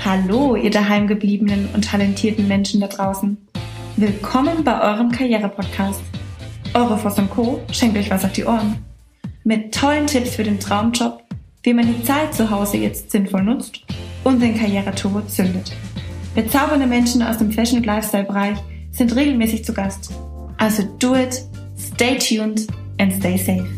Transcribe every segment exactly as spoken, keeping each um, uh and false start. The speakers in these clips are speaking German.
Hallo, ihr daheimgebliebenen und talentierten Menschen da draußen. Willkommen bei eurem Karriere-Podcast. Eure Voss und Co. schenkt euch was auf die Ohren. Mit tollen Tipps für den Traumjob, wie man die Zeit zu Hause jetzt sinnvoll nutzt und den Karriereturbo zündet. Bezaubernde Menschen aus dem Fashion- und Lifestyle-Bereich sind regelmäßig zu Gast. Also do it, stay tuned and stay safe.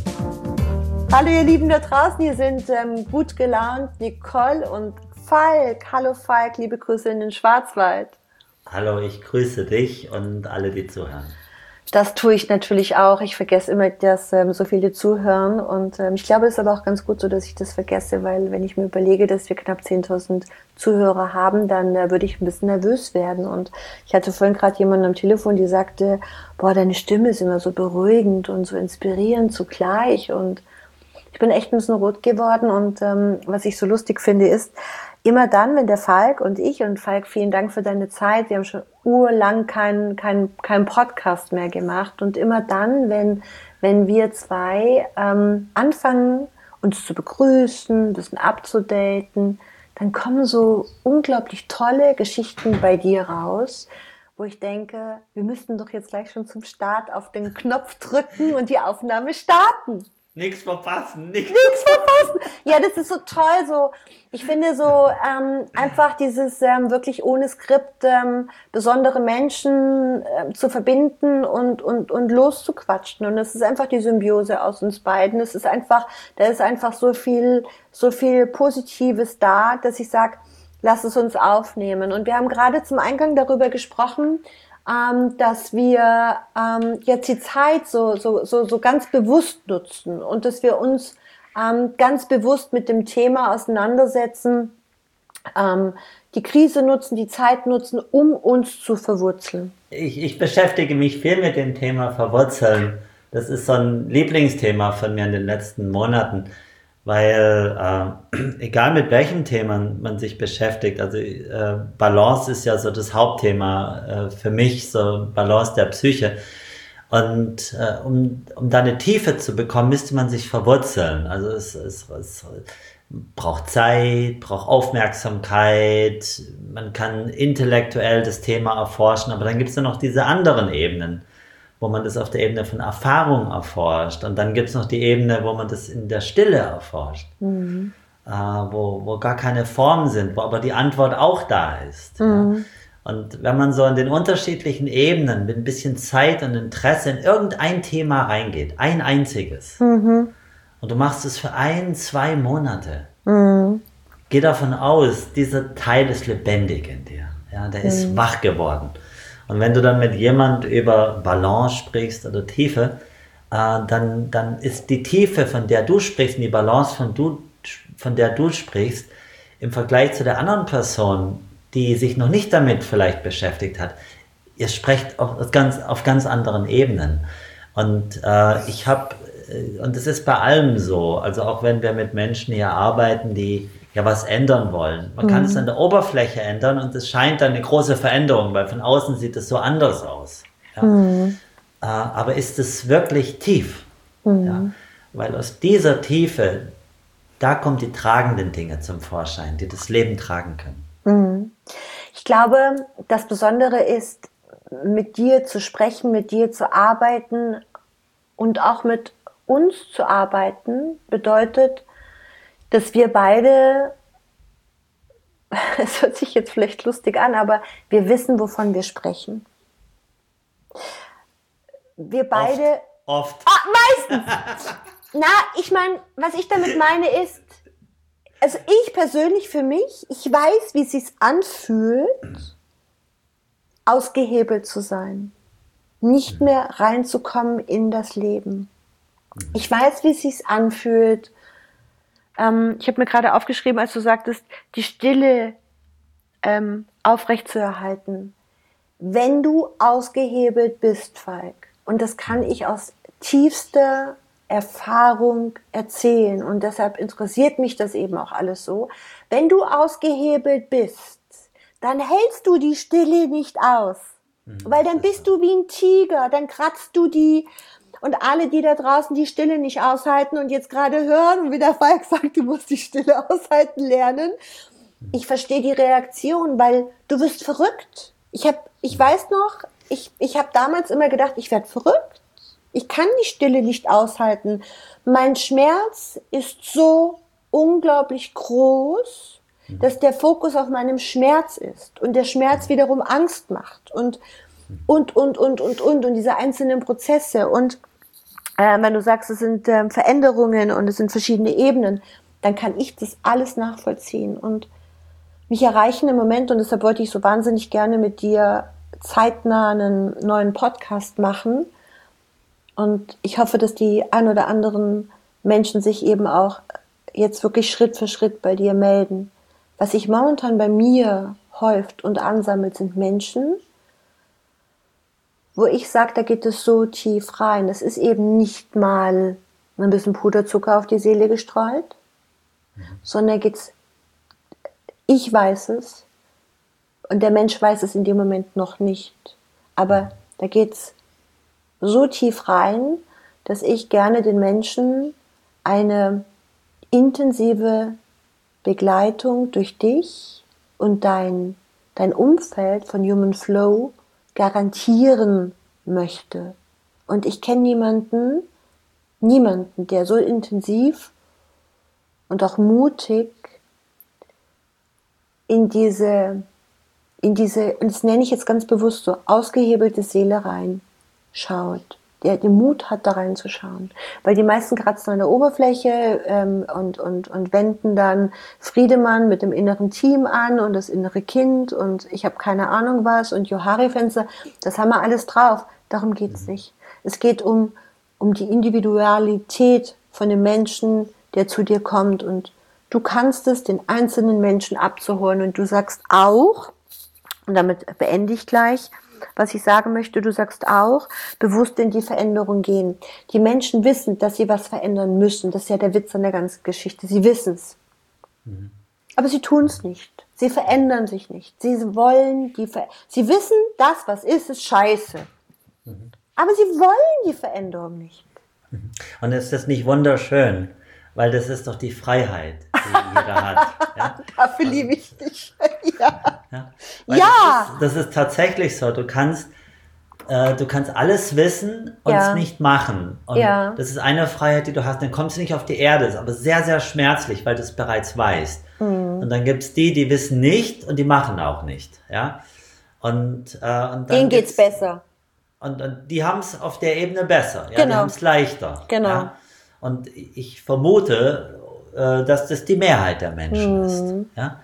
Hallo ihr Lieben da draußen, hier sind ähm, gut gelaunt Nicole und Falk. Hallo Falk, liebe Grüße in den Schwarzwald. Hallo, ich grüße dich und alle, die zuhören. Das tue ich natürlich auch. Ich vergesse immer, dass ähm, so viele zuhören und ähm, ich glaube, es ist aber auch ganz gut so, dass ich das vergesse, weil wenn ich mir überlege, dass wir knapp zehntausend Zuhörer haben, dann äh, würde ich ein bisschen nervös werden. Und ich hatte vorhin gerade jemanden am Telefon, die sagte, boah, deine Stimme ist immer so beruhigend und so inspirierend zugleich. Und ich bin echt ein bisschen rot geworden und ähm, was ich so lustig finde ist, immer dann, wenn der Falk und ich, und Falk, vielen Dank für deine Zeit, wir haben schon urlang keinen kein, kein Podcast mehr gemacht, und immer dann, wenn, wenn wir zwei ähm, anfangen, uns zu begrüßen, ein bisschen abzudaten, dann kommen so unglaublich tolle Geschichten bei dir raus, wo ich denke, wir müssten doch jetzt gleich schon zum Start auf den Knopf drücken und die Aufnahme starten. Nichts verpassen, nichts Nichts verpassen. Ja, das ist so toll, so, ich finde so, ähm, einfach dieses, ähm, wirklich ohne Skript, ähm, besondere Menschen, ähm, zu verbinden und, und, und loszuquatschen. Und es ist einfach die Symbiose aus uns beiden. Es ist einfach, da ist einfach so viel, so viel Positives da, dass ich sag, lass es uns aufnehmen. Und wir haben gerade zum Eingang darüber gesprochen, Ähm, dass wir ähm, jetzt die Zeit so, so, so, so ganz bewusst nutzen und dass wir uns ähm, ganz bewusst mit dem Thema auseinandersetzen, ähm, die Krise nutzen, die Zeit nutzen, um uns zu verwurzeln. Ich, ich beschäftige mich viel mit dem Thema Verwurzeln. Das ist so ein Lieblingsthema von mir in den letzten Monaten, weil äh, egal mit welchem Thema man sich beschäftigt, also äh, Balance ist ja so das Hauptthema äh, für mich, so Balance der Psyche. Und äh, um, um da eine Tiefe zu bekommen, müsste man sich verwurzeln. Also es, es, es braucht Zeit, braucht Aufmerksamkeit, man kann intellektuell das Thema erforschen, aber dann gibt es ja noch diese anderen Ebenen, wo man das auf der Ebene von Erfahrung erforscht. Und dann gibt es noch die Ebene, wo man das in der Stille erforscht, mhm. äh, wo, wo gar keine Formen sind, wo aber die Antwort auch da ist. Mhm. Ja. Und wenn man so in den unterschiedlichen Ebenen mit ein bisschen Zeit und Interesse in irgendein Thema reingeht, ein einziges, mhm. und du machst es für ein, zwei Monate, mhm. geh davon aus, dieser Teil ist lebendig in dir. Ja, der mhm. ist wach geworden. Und wenn du dann mit jemand über Balance sprichst oder Tiefe, äh, dann, dann ist die Tiefe, von der du sprichst, und die Balance, von, du, von der du sprichst, im Vergleich zu der anderen Person, die sich noch nicht damit vielleicht beschäftigt hat, ihr sprecht auf ganz, auf ganz anderen Ebenen. Und äh, ich habe, und das ist bei allem so, also auch wenn wir mit Menschen hier arbeiten, die ja was ändern wollen. Man mhm. kann es an der Oberfläche ändern und es scheint dann eine große Veränderung, weil von außen sieht es so anders aus. Ja? Mhm. Äh, aber ist es wirklich tief? Mhm. Ja? Weil aus dieser Tiefe, da kommen die tragenden Dinge zum Vorschein, die das Leben tragen können. Mhm. Ich glaube, das Besondere ist, mit dir zu sprechen, mit dir zu arbeiten und auch mit uns zu arbeiten, bedeutet, dass wir beide, es hört sich jetzt vielleicht lustig an, aber wir wissen, wovon wir sprechen. Wir beide... Oft. oft. Ah, meistens! Na, ich meine, was ich damit meine ist, also ich persönlich für mich, ich weiß, wie es sich anfühlt, ausgehebelt zu sein. Nicht mehr reinzukommen in das Leben. Ich weiß, wie es sich anfühlt. Ähm, ich habe mir gerade aufgeschrieben, als du sagtest, die Stille ähm, aufrechtzuerhalten. Wenn du ausgehebelt bist, Falk, und das kann ich aus tiefster Erfahrung erzählen und deshalb interessiert mich das eben auch alles so, wenn du ausgehebelt bist, dann hältst du die Stille nicht aus, mhm, weil dann bist du wie ein Tiger, dann kratzt du die. Und alle, die da draußen die Stille nicht aushalten und jetzt gerade hören und wie der Falk sagt, du musst die Stille aushalten lernen, ich verstehe die Reaktion, weil du wirst verrückt. Ich hab, ich weiß noch, ich, ich habe damals immer gedacht, ich werde verrückt. Ich kann die Stille nicht aushalten. Mein Schmerz ist so unglaublich groß, dass der Fokus auf meinem Schmerz ist und der Schmerz wiederum Angst macht und und und und und und und diese einzelnen Prozesse und äh, wenn du sagst, es sind äh, Veränderungen und es sind verschiedene Ebenen, dann kann ich das alles nachvollziehen und mich erreichen im Moment und deshalb wollte ich so wahnsinnig gerne mit dir zeitnah einen neuen Podcast machen und ich hoffe, dass die ein oder anderen Menschen sich eben auch jetzt wirklich Schritt für Schritt bei dir melden. Was sich momentan bei mir häuft und ansammelt, sind Menschen, wo ich sage, da geht es so tief rein. Das ist eben nicht mal ein bisschen Puderzucker auf die Seele gestreut, mhm. sondern geht's, ich weiß es und der Mensch weiß es in dem Moment noch nicht. Aber da geht's so tief rein, dass ich gerne den Menschen eine intensive Begleitung durch dich und dein, dein Umfeld von Human Flow garantieren möchte. Und ich kenne niemanden, niemanden, der so intensiv und auch mutig in diese, in diese, und das nenne ich jetzt ganz bewusst so, ausgehebelte Seele reinschaut. Der den Mut hat, da reinzuschauen. Weil die meisten kratzen an der Oberfläche ähm, und, und, und wenden dann Friedemann mit dem inneren Team an und das innere Kind und ich habe keine Ahnung was und Johari-Fenster, das haben wir alles drauf. Darum geht's nicht. Es geht um, um die Individualität von dem Menschen, der zu dir kommt und du kannst es, den einzelnen Menschen abzuholen und du sagst auch, und damit beende ich gleich, was ich sagen möchte, du sagst auch, bewusst in die Veränderung gehen. Die Menschen wissen, dass sie was verändern müssen. Das ist ja der Witz an der ganzen Geschichte. Sie wissen es. Mhm. Aber sie tun es nicht. Sie verändern sich nicht. Sie wollen die Ver- Sie wissen, das, was ist, ist scheiße. Mhm. Aber sie wollen die Veränderung nicht. Und ist das nicht wunderschön? Weil das ist doch die Freiheit, die jeder hat. Ja? Dafür liebe ich dich. Ja. Ja. ja. Das ist, das ist tatsächlich so. Du kannst, äh, du kannst alles wissen und ja. es nicht machen. Und ja. das ist eine Freiheit, die du hast. Dann kommst du nicht auf die Erde. Das ist aber sehr, sehr schmerzlich, weil du es bereits weißt. Mhm. Und dann gibt es die, die wissen nicht und die machen auch nicht. Ja? Und, äh, und dann denen geht's besser. Und, und die haben es auf der Ebene besser. Ja? Genau. Die haben es leichter. Genau. Ja? Und ich vermute, äh, dass das die Mehrheit der Menschen mhm. ist. Ja?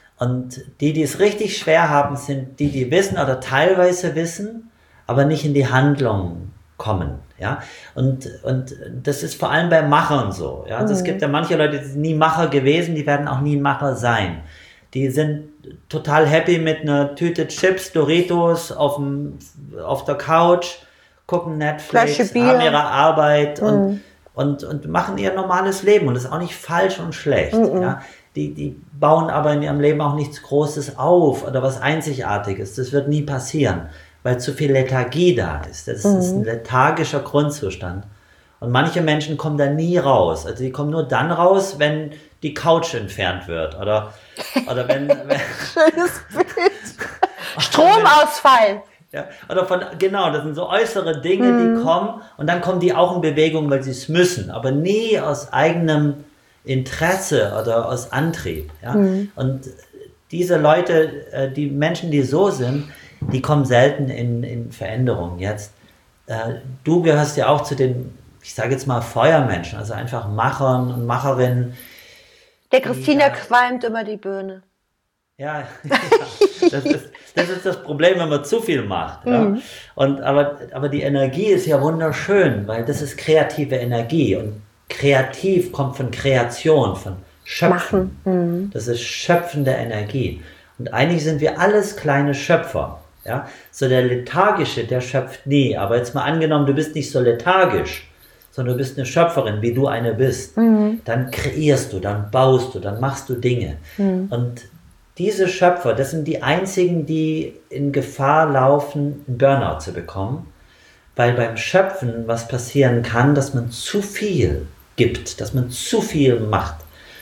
Und die, die es richtig schwer haben, sind die, die wissen oder teilweise wissen, aber nicht in die Handlung kommen. Ja? Und, und das ist vor allem bei Machern so. Ja? Also mhm. Es gibt ja manche Leute, die sind nie Macher gewesen, die werden auch nie Macher sein. Die sind total happy mit einer Tüte Chips, Doritos auf, dem, auf der Couch, gucken Netflix, haben ihre Arbeit mhm. und Und, und machen ihr normales Leben und das ist auch nicht falsch und schlecht. Mm-mm. Ja? Die, die bauen aber in ihrem Leben auch nichts Großes auf oder was Einzigartiges. Das wird nie passieren, weil zu viel Lethargie da ist. Das mm. ist ein lethargischer Grundzustand. Und manche Menschen kommen da nie raus. Also die kommen nur dann raus, wenn die Couch entfernt wird. Oder, oder wenn... wenn Schönes Bild. Stromausfall. Ja, oder von, genau, das sind so äußere Dinge, mhm. die kommen und dann kommen die auch in Bewegung, weil sie es müssen, aber nie aus eigenem Interesse oder aus Antrieb. Ja? Mhm. Und diese Leute, die Menschen, die so sind, die kommen selten in, in Veränderung. Jetzt, du gehörst ja auch zu den, ich sage jetzt mal Feuermenschen, also einfach Machern und Macherinnen. Der Christina die, qualmt immer die Birne. Ja, ja das, ist, das ist das Problem, wenn man zu viel macht. Ja? Mhm. Und, aber, aber die Energie ist ja wunderschön, weil das ist kreative Energie. Und kreativ kommt von Kreation, von Schöpfen. Mhm. Das ist schöpfende Energie. Und eigentlich sind wir alles kleine Schöpfer. Ja? So der Lethargische, der schöpft nie. Aber jetzt mal angenommen, du bist nicht so lethargisch, sondern du bist eine Schöpferin, wie du eine bist. Mhm. Dann kreierst du, dann baust du, dann machst du Dinge. Mhm. Und diese Schöpfer, das sind die einzigen, die in Gefahr laufen, einen Burnout zu bekommen, weil beim Schöpfen was passieren kann, dass man zu viel gibt, dass man zu viel macht,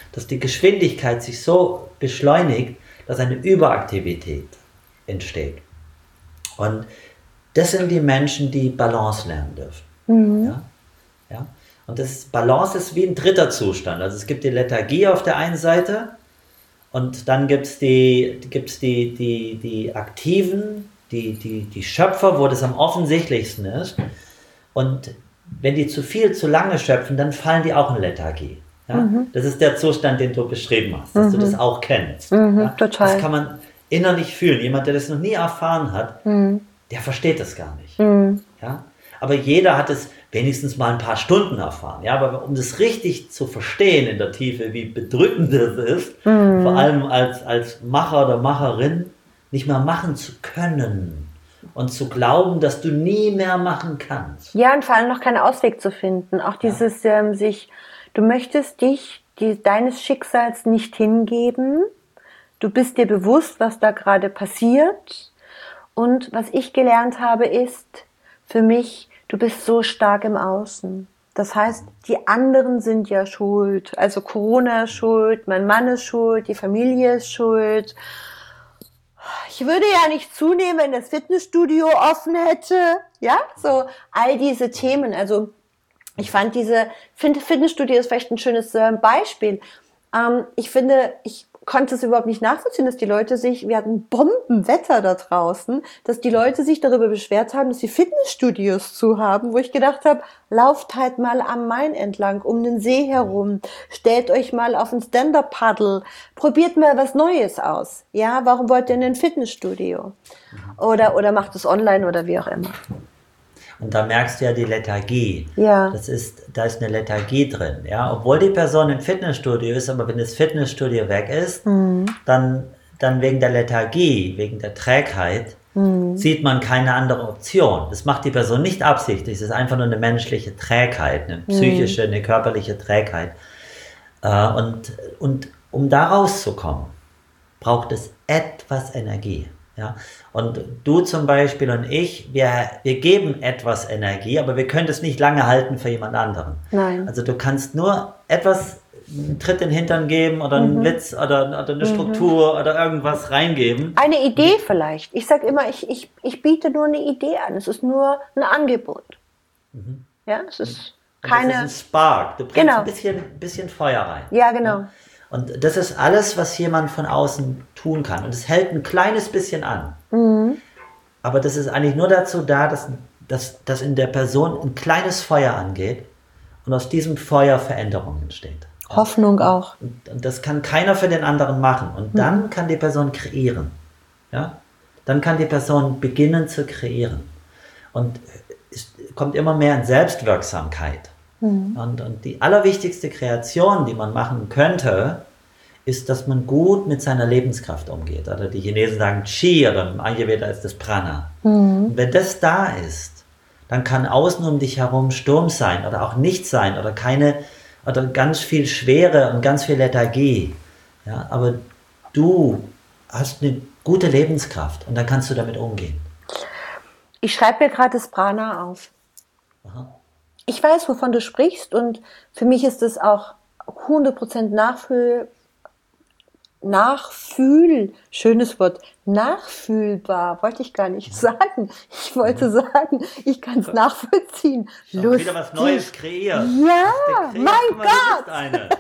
dass die Geschwindigkeit sich so beschleunigt, dass eine Überaktivität entsteht. Und das sind die Menschen, die Balance lernen dürfen. Mhm. Ja? Ja? Und das Balance ist wie ein dritter Zustand. Also es gibt die Lethargie auf der einen Seite und dann gibt es die, gibt's die, die, die Aktiven, die, die, die Schöpfer, wo das am offensichtlichsten ist. Und wenn die zu viel, zu lange schöpfen, dann fallen die auch in Lethargie. Ja? Mhm. Das ist der Zustand, den du beschrieben hast, dass mhm. du das auch kennst. Mhm, ja? total. Das kann man innerlich fühlen. Jemand, der das noch nie erfahren hat, mhm. der versteht das gar nicht. Mhm. Ja? Aber jeder hat es wenigstens mal ein paar Stunden erfahren. Ja? Aber um das richtig zu verstehen in der Tiefe, wie bedrückend das ist, mhm. vor allem als, als Macher oder Macherin, nicht mehr machen zu können und zu glauben, dass du nie mehr machen kannst. Ja, und vor allem noch keinen Ausweg zu finden. Auch dieses ja. ähm, sich, du möchtest dich die, deines Schicksals nicht hingeben. Du bist dir bewusst, was da gerade passiert. Und was ich gelernt habe, ist für mich, du bist so stark im Außen. Das heißt, die anderen sind ja schuld. Also Corona ist schuld, mein Mann ist schuld, die Familie ist schuld. Ich würde ja nicht zunehmen, wenn das Fitnessstudio offen hätte. Ja, so all diese Themen. Also ich fand diese, finde Fitnessstudio ist vielleicht ein schönes äh, Beispiel. Ähm, ich finde, ich konnte es überhaupt nicht nachvollziehen, dass die Leute sich, wir hatten Bombenwetter da draußen, dass die Leute sich darüber beschwert haben, dass die Fitnessstudios zu haben, wo ich gedacht habe, lauft halt mal am Main entlang, um den See herum, stellt euch mal auf ein Stand-Up-Paddle, probiert mal was Neues aus. Ja, warum wollt ihr in ein Fitnessstudio? Oder, oder macht es online oder wie auch immer. Und da merkst du ja die Lethargie. Ja. Das ist, da ist eine Lethargie drin. Ja? Obwohl die Person im Fitnessstudio ist, aber wenn das Fitnessstudio weg ist, mhm. dann, dann wegen der Lethargie, wegen der Trägheit, mhm. sieht man keine andere Option. Das macht die Person nicht absichtlich. Es ist einfach nur eine menschliche Trägheit, eine psychische, eine körperliche Trägheit. Und, und um da rauszukommen, braucht es etwas Energie. Ja? Und du zum Beispiel und ich, wir, wir geben etwas Energie, aber wir können es nicht lange halten für jemand anderen. Nein. Also du kannst nur etwas, einen Tritt in den Hintern geben oder einen mhm. Blitz oder, oder eine Struktur mhm. oder irgendwas reingeben. Eine Idee vielleicht. Ich sage immer, ich, ich, ich biete nur eine Idee an. Es ist nur ein Angebot. Mhm. Ja, es ist keine... Das ist ein Spark. Du bringst genau. ein bisschen, bisschen Feuer rein. Ja, genau. Ja? Und das ist alles, was jemand von außen tun kann. Und es hält ein kleines bisschen an. Mhm. Aber das ist eigentlich nur dazu da, dass, dass, dass in der Person ein kleines Feuer angeht und aus diesem Feuer Veränderung entsteht. Hoffnung auch. Und, und das kann keiner für den anderen machen. Und dann mhm. kann die Person kreieren. Ja? Dann kann die Person beginnen zu kreieren. Und es kommt immer mehr in Selbstwirksamkeit. Mhm. Und, und die allerwichtigste Kreation, die man machen könnte, ist, dass man gut mit seiner Lebenskraft umgeht. Oder die Chinesen sagen Qi, oder im Ayurveda ist das Prana. Mhm. Und wenn das da ist, dann kann außen um dich herum Sturm sein oder auch nichts sein oder keine, oder ganz viel Schwere und ganz viel Lethargie. Ja, aber du hast eine gute Lebenskraft und dann kannst du damit umgehen. Ich schreibe mir gerade das Prana auf. Aha. Ich weiß, wovon du sprichst und für mich ist es auch hundert Prozent Nachfühl, Nachfühl, schönes Wort, nachfühlbar, wollte ich gar nicht sagen. Ich wollte sagen, ich kann es nachvollziehen. Lustig. Wieder was Neues kreieren. Ja, mein Gott.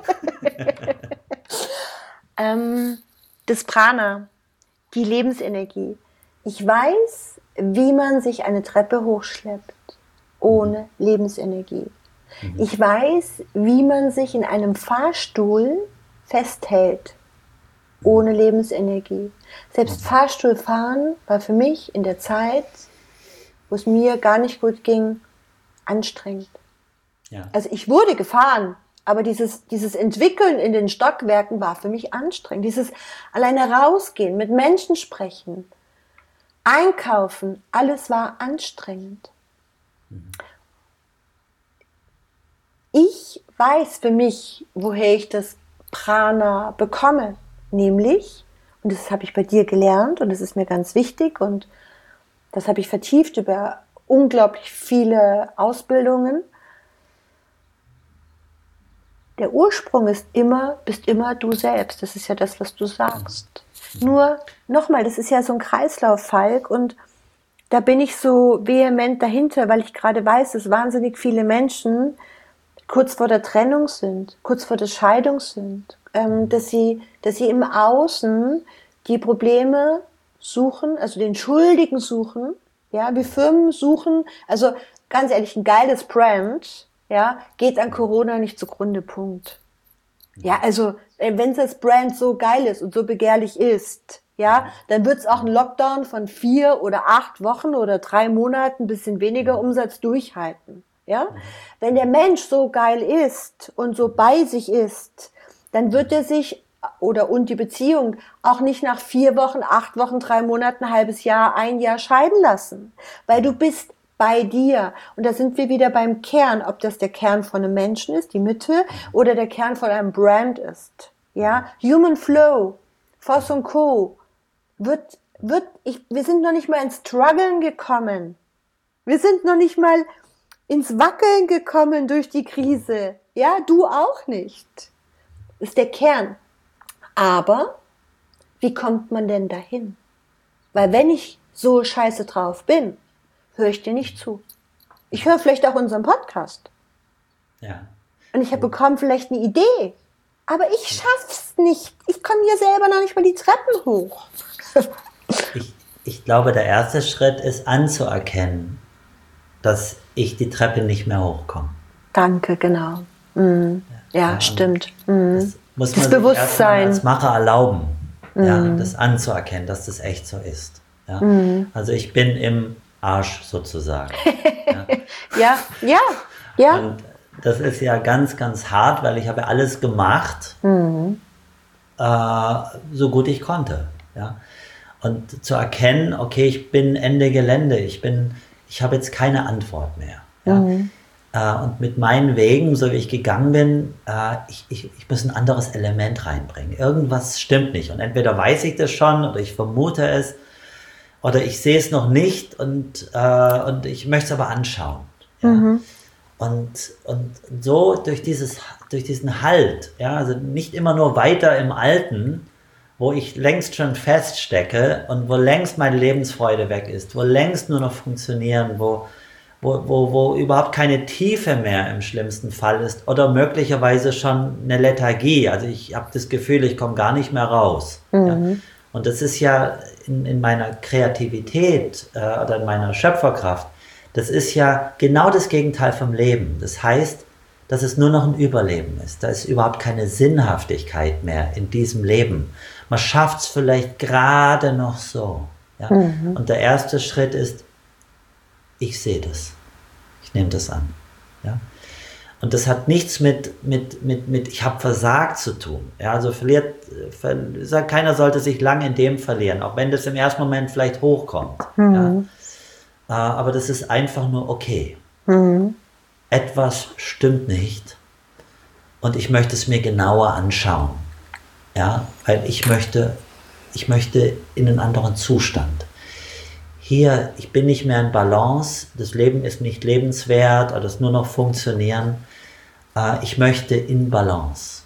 ähm, das Prana, die Lebensenergie. Ich weiß, wie man sich eine Treppe hochschleppt ohne Lebensenergie. Mhm. Ich weiß, wie man sich in einem Fahrstuhl festhält ohne Lebensenergie. Selbst Fahrstuhlfahren war für mich in der Zeit, wo es mir gar nicht gut ging, anstrengend. Ja. Also ich wurde gefahren, aber dieses, dieses Entwickeln in den Stockwerken war für mich anstrengend. Dieses alleine rausgehen, mit Menschen sprechen, einkaufen, alles war anstrengend. Ich weiß für mich, woher ich das Prana bekomme, nämlich, und das habe ich bei dir gelernt und das ist mir ganz wichtig und das habe ich vertieft über unglaublich viele Ausbildungen. der Ursprung ist immer, bist immer du selbst. Das ist ja das, was du sagst. Nur, nochmal, das ist ja so ein Kreislauf, Falk, und da bin ich so vehement dahinter, weil ich gerade weiß, dass wahnsinnig viele Menschen kurz vor der Trennung sind, kurz vor der Scheidung sind, ähm, dass sie, dass sie im Außen die Probleme suchen, also den Schuldigen suchen, ja, wie Firmen suchen, also ganz ehrlich, ein geiles Brand, ja, geht an Corona nicht zugrunde, Punkt. Ja, also, wenn das Brand so geil ist und so begehrlich ist, ja, dann wird es auch einen Lockdown von vier oder acht Wochen oder drei Monaten, ein bisschen weniger Umsatz durchhalten, ja. Wenn der Mensch so geil ist und so bei sich ist, dann wird er sich, oder und die Beziehung, auch nicht nach vier Wochen, acht Wochen, drei Monaten, ein halbes Jahr, ein Jahr scheiden lassen, weil du bist bei dir. Und da sind wir wieder beim Kern, ob das der Kern von einem Menschen ist, die Mitte, oder der Kern von einem Brand ist. Ja, Human Flow, Voss und Co. wird, wird, ich, wir sind noch nicht mal ins Struggeln gekommen. Wir sind noch nicht mal ins Wackeln gekommen durch die Krise. Ja, du auch nicht. Das ist der Kern. Aber wie kommt man denn dahin? Weil wenn ich so scheiße drauf bin, höre ich dir nicht zu. Ich höre vielleicht auch unseren Podcast. Ja. Und ich habe bekommen vielleicht eine Idee. Aber ich schaff's nicht. Ich komme hier selber noch nicht mal die Treppen hoch. ich, ich glaube, der erste Schritt ist anzuerkennen, dass ich die Treppe nicht mehr hochkomme. Danke, genau. Mhm. Ja, ja, stimmt. Mhm. Das muss man das sich Bewusstsein als Macher erlauben, mhm. ja, das anzuerkennen, dass das echt so ist. Ja? Mhm. Also ich bin im Arsch sozusagen. ja, ja, ja. ja. Und das ist ja ganz, ganz hart, weil ich habe alles gemacht, mhm. äh, so gut ich konnte. Ja? Und zu erkennen, okay, ich bin Ende Gelände, ich bin, ich habe jetzt keine Antwort mehr. Ja? Mhm. Äh, und mit meinen Wegen, so wie ich gegangen bin, äh, ich, ich, ich muss ein anderes Element reinbringen. Irgendwas stimmt nicht. Und entweder weiß ich das schon oder ich vermute es, oder ich sehe es noch nicht und, äh, und ich möchte es aber anschauen. Ja? Mhm. Und, und so durch, dieses, durch diesen Halt, ja, also nicht immer nur weiter im Alten, wo ich längst schon feststecke und wo längst meine Lebensfreude weg ist, wo längst nur noch funktionieren, wo, wo, wo, wo überhaupt keine Tiefe mehr im schlimmsten Fall ist oder möglicherweise schon eine Lethargie. Also ich habe das Gefühl, ich komme gar nicht mehr raus. Mhm. Ja? Und das ist ja in, in meiner Kreativität äh, oder in meiner Schöpferkraft, das ist ja genau das Gegenteil vom Leben. Das heißt, dass es nur noch ein Überleben ist. Da ist überhaupt keine Sinnhaftigkeit mehr in diesem Leben. Man schafft es vielleicht gerade noch so. Ja? Mhm. Und der erste Schritt ist, ich sehe das. Ich nehme das an. Ja? Und das hat nichts mit, mit, mit, mit ich habe versagt zu tun. Ja, also verliert, ver, keiner sollte sich lange in dem verlieren, auch wenn das im ersten Moment vielleicht hochkommt. Mhm. Ja. Uh, aber das ist einfach nur okay. Mhm. Etwas stimmt nicht und ich möchte es mir genauer anschauen. Ja, weil ich möchte, ich möchte in einen anderen Zustand. Hier, ich bin nicht mehr in Balance, das Leben ist nicht lebenswert oder es nur noch funktionieren. Uh, ich möchte in Balance.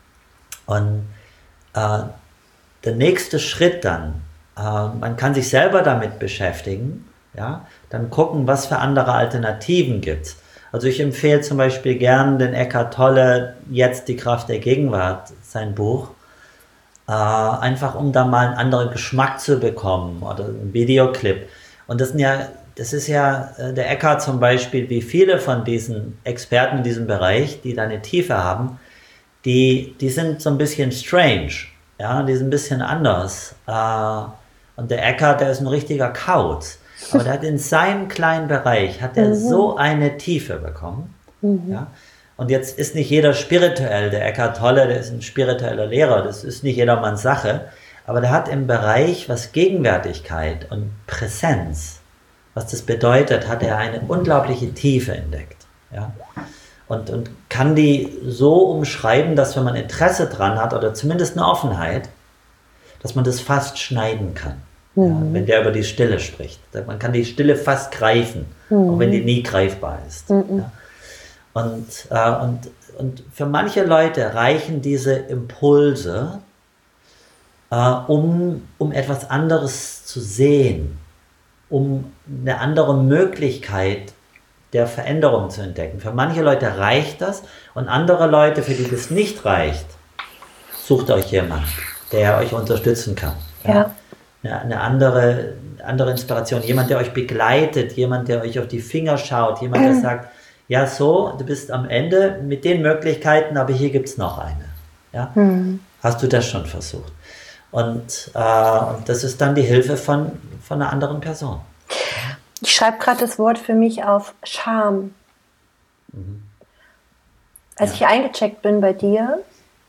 Und uh, der nächste Schritt dann, uh, man kann sich selber damit beschäftigen, ja, dann gucken, was für andere Alternativen gibt es. Also ich empfehle zum Beispiel gern den Eckhart Tolle, Jetzt die Kraft der Gegenwart, sein Buch, äh, einfach um da mal einen anderen Geschmack zu bekommen oder einen Videoclip. Und das, sind ja, das ist ja äh, der Eckhart zum Beispiel, wie viele von diesen Experten in diesem Bereich, die da eine Tiefe haben, die, die sind so ein bisschen strange, ja, die sind ein bisschen anders. Äh, und der Eckhart, der ist ein richtiger Kauz. Aber der hat in seinem kleinen Bereich hat er mhm. so eine Tiefe bekommen. Mhm. Ja? Und jetzt ist nicht jeder spirituell. Der Eckhart Tolle, der ist ein spiritueller Lehrer. Das ist nicht jedermanns Sache. Aber der hat im Bereich, was Gegenwärtigkeit und Präsenz, was das bedeutet, hat er eine unglaubliche Tiefe entdeckt. Ja? Und, und kann die so umschreiben, dass wenn man Interesse dran hat oder zumindest eine Offenheit, dass man das fast schneiden kann. Ja, wenn der über die Stille spricht. Man kann die Stille fast greifen, mhm. auch wenn die nie greifbar ist. Mhm. Ja. Und, äh, und, und für manche Leute reichen diese Impulse, äh, um, um etwas anderes zu sehen, um eine andere Möglichkeit der Veränderung zu entdecken. Für manche Leute reicht das und andere Leute, für die das nicht reicht, sucht euch jemand, der euch unterstützen kann. Ja. Ja. Eine, eine andere, andere Inspiration, jemand, der euch begleitet, jemand, der euch auf die Finger schaut, jemand, der sagt, ja so, du bist am Ende mit den Möglichkeiten, aber hier gibt es noch eine. Ja? Mhm. Hast du das schon versucht? Und, äh, und das ist dann die Hilfe von, von einer anderen Person. Ich schreibe gerade das Wort für mich auf Scham. Mhm. Als ja. ich eingecheckt bin bei dir,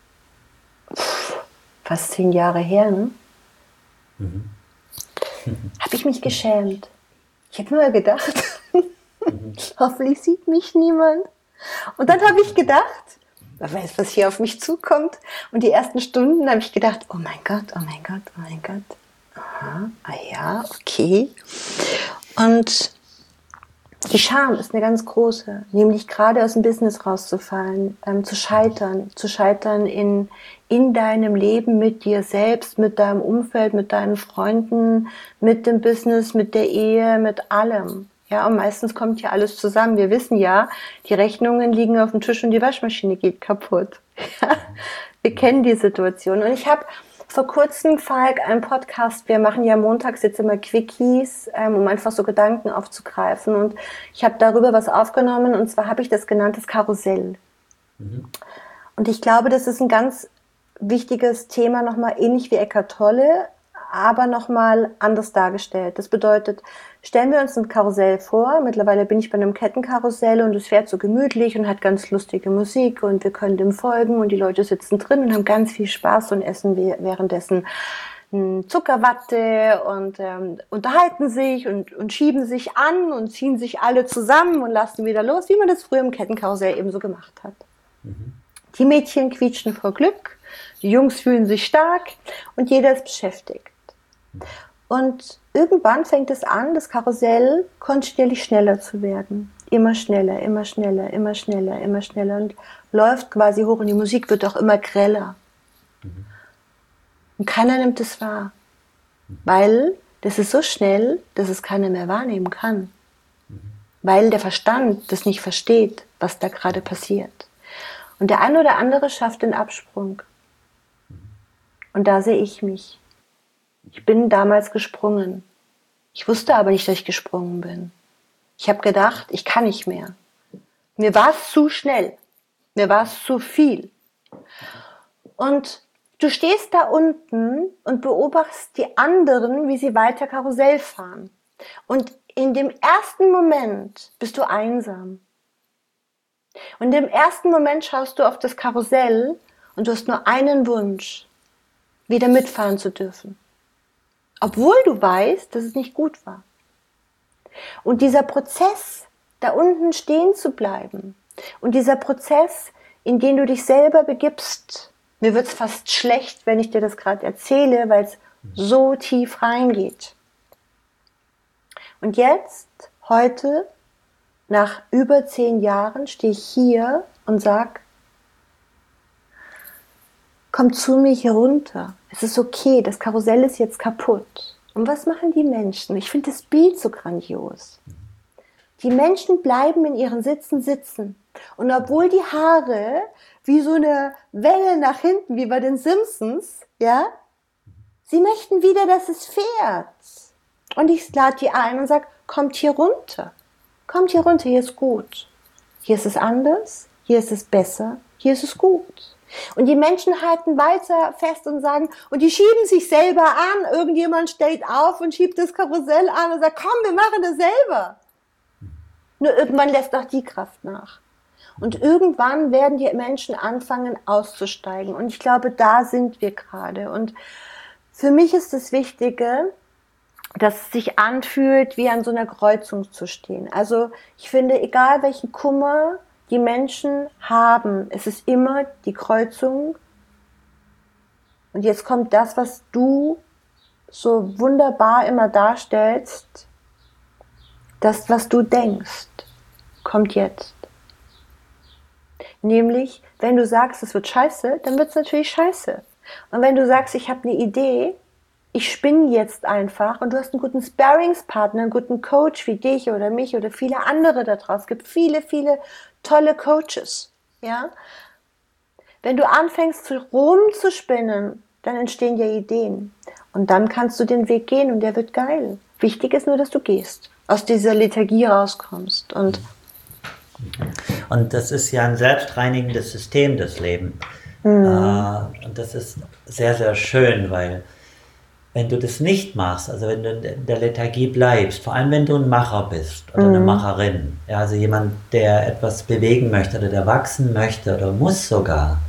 pff, fast zehn Jahre her, ne? Mhm. habe ich mich geschämt. Ich habe nur gedacht, mhm. hoffentlich sieht mich niemand. Und dann habe ich gedacht, wer weiß, was hier auf mich zukommt. Und die ersten Stunden habe ich gedacht, oh mein Gott, oh mein Gott, oh mein Gott. Aha, ah ja, okay. Und die Scham ist eine ganz große, nämlich gerade aus dem Business rauszufallen, ähm, zu scheitern, zu scheitern in, in deinem Leben mit dir selbst, mit deinem Umfeld, mit deinen Freunden, mit dem Business, mit der Ehe, mit allem. Ja, und meistens kommt ja alles zusammen. Wir wissen ja, die Rechnungen liegen auf dem Tisch und die Waschmaschine geht kaputt. Ja, wir kennen die Situation. Und ich habe vor kurzem, Falk, einen Podcast, wir machen ja montags jetzt immer Quickies, ähm, um einfach so Gedanken aufzugreifen. Und ich habe darüber was aufgenommen, und zwar habe ich das genannt, das Karussell. Mhm. Und ich glaube, das ist ein ganz wichtiges Thema, nochmal ähnlich wie Eckhart Tolle, aber nochmal anders dargestellt. Das bedeutet, stellen wir uns ein Karussell vor. Mittlerweile bin ich bei einem Kettenkarussell und es fährt so gemütlich und hat ganz lustige Musik und wir können dem folgen und die Leute sitzen drin und haben ganz viel Spaß und essen währenddessen Zuckerwatte und ähm, unterhalten sich und, und schieben sich an und ziehen sich alle zusammen und lassen wieder los, wie man das früher im Kettenkarussell eben so gemacht hat. Mhm. Die Mädchen quietschen vor Glück, die Jungs fühlen sich stark und jeder ist beschäftigt. Und irgendwann fängt es an, das Karussell kontinuierlich schneller zu werden. Immer schneller, immer schneller, immer schneller, immer schneller und läuft quasi hoch und die Musik wird auch immer greller. Mhm. Und keiner nimmt es wahr, weil das ist so schnell, dass es keiner mehr wahrnehmen kann. Mhm. Weil der Verstand das nicht versteht, was da gerade passiert. Und der eine oder andere schafft den Absprung. Und da sehe ich mich. Ich bin damals gesprungen. Ich wusste aber nicht, dass ich gesprungen bin. Ich habe gedacht, ich kann nicht mehr. Mir war es zu schnell. Mir war es zu viel. Und du stehst da unten und beobachtest die anderen, wie sie weiter Karussell fahren. Und in dem ersten Moment bist du einsam. Und im ersten Moment schaust du auf das Karussell und du hast nur einen Wunsch, wieder mitfahren zu dürfen. Obwohl du weißt, dass es nicht gut war. Und dieser Prozess, da unten stehen zu bleiben und dieser Prozess, in den du dich selber begibst, mir wird's fast schlecht, wenn ich dir das gerade erzähle, weil es so tief reingeht. Und jetzt, heute, nach über zehn Jahren, stehe ich hier und sag, komm zu mir hier runter. Es ist okay, das Karussell ist jetzt kaputt. Und was machen die Menschen? Ich finde das Bild so grandios. Die Menschen bleiben in ihren Sitzen sitzen. Und obwohl die Haare wie so eine Welle nach hinten, wie bei den Simpsons, ja, sie möchten wieder, dass es fährt. Und ich lade die ein und sage, kommt hier runter. Kommt hier runter, hier ist gut. Hier ist es anders, hier ist es besser, hier ist es gut. Und die Menschen halten weiter fest und sagen, und die schieben sich selber an. Irgendjemand steht auf und schiebt das Karussell an und sagt, komm, wir machen das selber. Nur irgendwann lässt auch die Kraft nach. Und irgendwann werden die Menschen anfangen auszusteigen. Und ich glaube, da sind wir gerade. Und für mich ist das Wichtige, dass es sich anfühlt, wie an so einer Kreuzung zu stehen. Also ich finde, egal welchen Kummer die Menschen haben, es ist immer die Kreuzung. Und jetzt kommt das, was du so wunderbar immer darstellst. Das, was du denkst, kommt jetzt. Nämlich, wenn du sagst, es wird scheiße, dann wird es natürlich scheiße. Und wenn du sagst, ich habe eine Idee, ich spinne jetzt einfach und du hast einen guten Sparringspartner, einen guten Coach wie dich oder mich oder viele andere da draußen. Es gibt viele, viele tolle Coaches. Ja? Wenn du anfängst rumzuspinnen, dann entstehen ja Ideen. Und dann kannst du den Weg gehen und der wird geil. Wichtig ist nur, dass du gehst, aus dieser Lethargie rauskommst. Und, und das ist ja ein selbstreinigendes System, das Leben. Mhm. Äh, und das ist sehr, sehr schön, weil wenn du das nicht machst, also wenn du in der Lethargie bleibst, vor allem wenn du ein Macher bist oder mhm. eine Macherin, ja, also jemand, der etwas bewegen möchte oder der wachsen möchte oder muss sogar,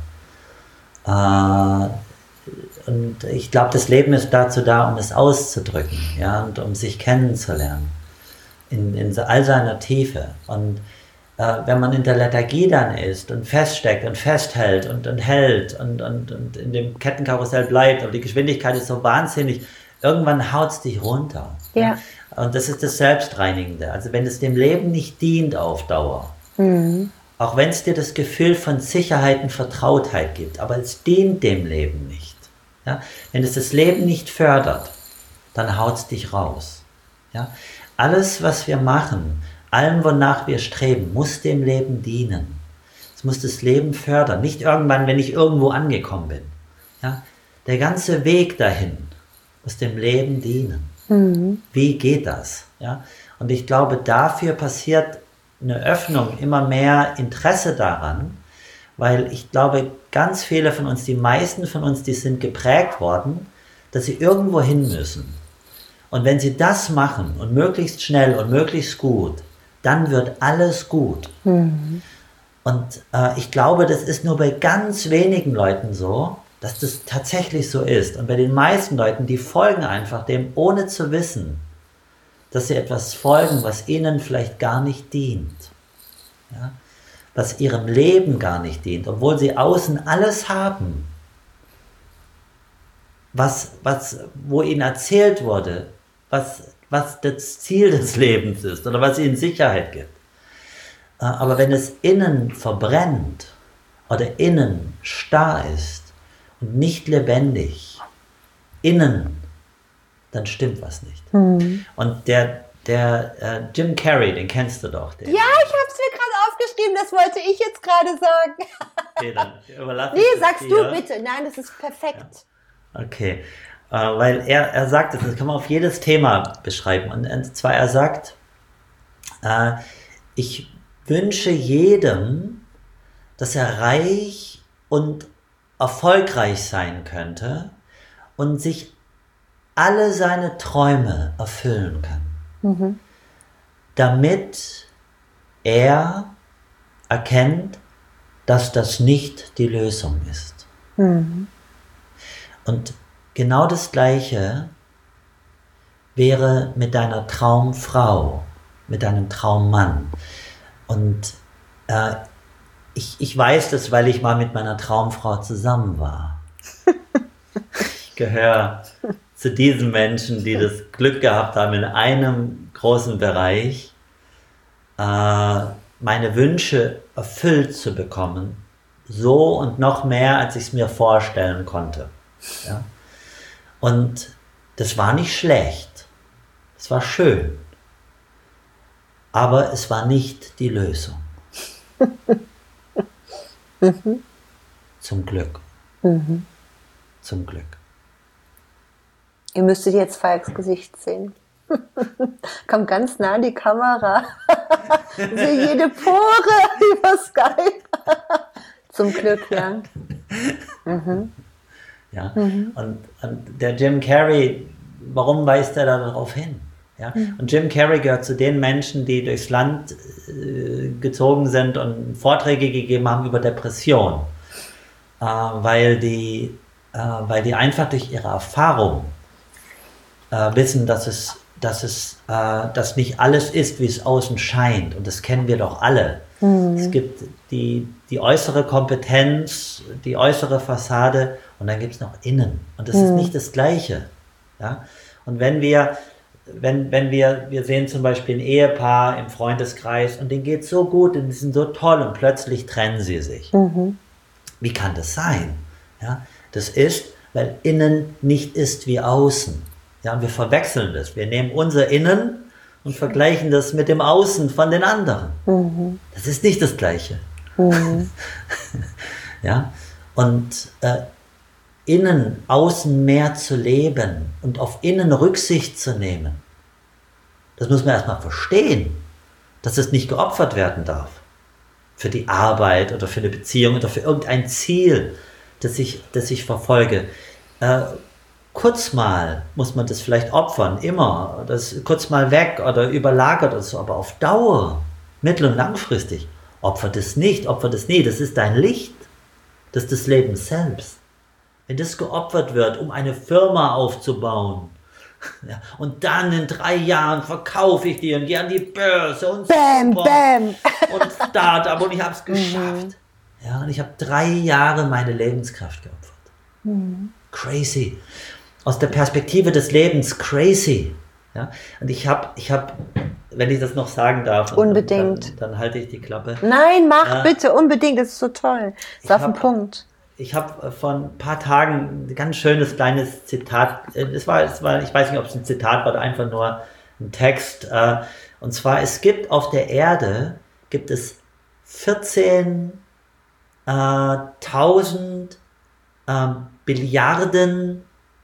äh, und ich glaube, das Leben ist dazu da, um es auszudrücken, ja, und um sich kennenzulernen in, in all seiner Tiefe. Und äh, wenn man in der Lethargie dann ist und feststeckt und festhält und, und hält und, und, und in dem Kettenkarussell bleibt, aber die Geschwindigkeit ist so wahnsinnig, irgendwann haut es dich runter. Ja. Ja. Und das ist das Selbstreinigende. Also wenn es dem Leben nicht dient auf Dauer, mhm. auch wenn es dir das Gefühl von Sicherheit und Vertrautheit gibt, aber es dient dem Leben nicht. Ja? Wenn es das Leben nicht fördert, dann haut es dich raus. Ja? Alles, was wir machen, allem, wonach wir streben, muss dem Leben dienen. Es muss das Leben fördern. Nicht irgendwann, wenn ich irgendwo angekommen bin. Ja? Der ganze Weg dahin muss dem Leben dienen. Mhm. Wie geht das? Ja? Und ich glaube, dafür passiert eine Öffnung, immer mehr Interesse daran, weil ich glaube, ganz viele von uns, die meisten von uns, die sind geprägt worden, dass sie irgendwo hin müssen. Und wenn sie das machen und möglichst schnell und möglichst gut, dann wird alles gut. Mhm. Und äh, ich glaube, das ist nur bei ganz wenigen Leuten so, dass das tatsächlich so ist. Und bei den meisten Leuten, die folgen einfach dem, ohne zu wissen, dass sie etwas folgen, was ihnen vielleicht gar nicht dient. Ja? Was ihrem Leben gar nicht dient, obwohl sie außen alles haben, was, was, wo ihnen erzählt wurde, was, was das Ziel des Lebens ist oder was ihnen Sicherheit gibt. Aber wenn es innen verbrennt oder innen starr ist und nicht lebendig, innen, dann stimmt was nicht. Mhm. Und der, der äh, Jim Carrey, den kennst du doch. Den. Ja, ich hab's mir gerade aufgeschrieben, das wollte ich jetzt gerade sagen. Okay, dann überlasse nee, ich das sagst dir. du bitte. Nein, das ist perfekt. Ja. Okay, äh, weil er, er sagt, das kann man auf jedes Thema beschreiben. Und, und zwar er sagt, äh, ich wünsche jedem, dass er reich und erfolgreich sein könnte und sich alle seine Träume erfüllen kann. Mhm. Damit er erkennt, dass das nicht die Lösung ist. Mhm. Und genau das Gleiche wäre mit deiner Traumfrau, mit deinem Traummann. Und äh, ich, ich weiß das, weil ich mal mit meiner Traumfrau zusammen war. Ich gehöre zu diesen Menschen, die das Glück gehabt haben, in einem großen Bereich äh, meine Wünsche erfüllt zu bekommen. So und noch mehr, als ich es mir vorstellen konnte. Ja? Und das war nicht schlecht. Es war schön. Aber es war nicht die Lösung. Mhm. Zum Glück. Mhm. Zum Glück. Ihr müsstet jetzt Falks Gesicht sehen. Kommt ganz nah an die Kamera. Sehe jede Pore über Skype. Zum Glück, ja. Mhm. Ja. Mhm. Und, und der Jim Carrey, warum weist er da darauf hin? Ja? Mhm. Und Jim Carrey gehört zu den Menschen, die durchs Land äh, gezogen sind und Vorträge gegeben haben über Depression, äh, weil, die, äh, weil die einfach durch ihre Erfahrung äh, wissen, dass es, dass es äh, dass nicht alles ist, wie es außen scheint. Und das kennen wir doch alle. Mhm. Es gibt die, die äußere Kompetenz, die äußere Fassade und dann gibt es noch innen. Und das mhm. ist nicht das Gleiche. Ja? Und wenn wir wenn, wenn wir, wir sehen zum Beispiel ein Ehepaar im Freundeskreis und denen geht es so gut und die sind so toll und plötzlich trennen sie sich. Mhm. Wie kann das sein? Ja, das ist, weil innen nicht ist wie außen. Ja, und wir verwechseln das. Wir nehmen unser Innen und vergleichen das mit dem Außen von den anderen. Mhm. Das ist nicht das Gleiche. Mhm. Ja, und äh, innen, außen mehr zu leben und auf innen Rücksicht zu nehmen, das muss man erstmal verstehen, dass es nicht geopfert werden darf. Für die Arbeit oder für eine Beziehung oder für irgendein Ziel, das ich, das ich verfolge. Äh, kurz mal muss man das vielleicht opfern, immer. Das kurz mal weg oder überlagert oder so, aber auf Dauer, mittel- und langfristig, opfert es nicht, opfert es nie. Das ist dein Licht, das ist das Leben selbst. Wenn das geopfert wird, um eine Firma aufzubauen, ja, und dann in drei Jahren verkaufe ich die und gehe an die Börse und bam, super, bam. Und Start-up und ich habe es geschafft. Mhm. Ja, und ich habe drei Jahre meine Lebenskraft geopfert. Mhm. Crazy. Aus der Perspektive des Lebens, crazy. Ja, und ich habe, ich habe, wenn ich das noch sagen darf, unbedingt. Dann, dann halte ich die Klappe. Nein, mach äh, bitte, unbedingt, das ist so toll. Das ist auf den Punkt. Ich habe vor ein paar Tagen ein ganz schönes kleines Zitat, es war, es war, ich weiß nicht, ob es ein Zitat war oder einfach nur ein Text, und zwar, es gibt auf der Erde, gibt es vierzehntausend äh, Billiarden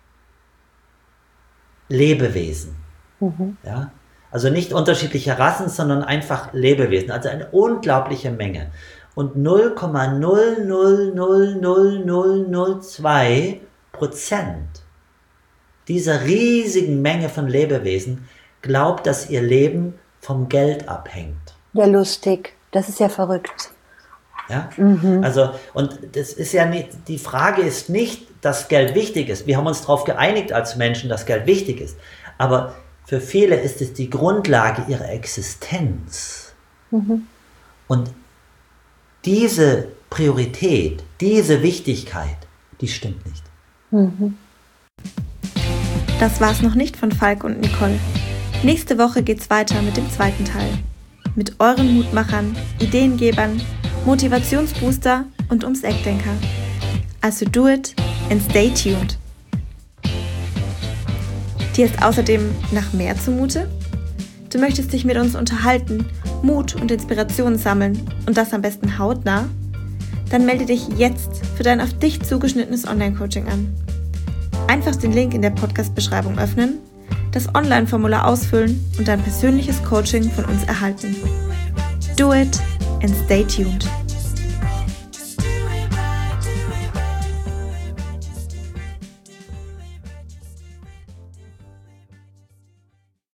Lebewesen. Mhm. Ja? Also nicht unterschiedliche Rassen, sondern einfach Lebewesen, also eine unglaubliche Menge. Und null Komma null null null null null null zwei Prozent dieser riesigen Menge von Lebewesen glaubt, dass ihr Leben vom Geld abhängt. Ja, lustig. Das ist ja verrückt. Ja, mhm. Also, und das ist ja nicht, die Frage ist nicht, dass Geld wichtig ist. Wir haben uns darauf geeinigt als Menschen, dass Geld wichtig ist. Aber für viele ist es die Grundlage ihrer Existenz. Mhm. Und diese Priorität, diese Wichtigkeit, die stimmt nicht. Mhm. Das war's noch nicht von Falk und Nicole. Nächste Woche geht's weiter mit dem zweiten Teil. Mit euren Mutmachern, Ideengebern, Motivationsbooster und ums Eckdenker. Also do it and stay tuned. Dir ist außerdem nach mehr zumute? Du möchtest dich mit uns unterhalten, Mut und Inspiration sammeln und das am besten hautnah? Dann melde dich jetzt für dein auf dich zugeschnittenes Online-Coaching an. Einfach den Link in der Podcast-Beschreibung öffnen, das Online-Formular ausfüllen und dein persönliches Coaching von uns erhalten. Do it and stay tuned.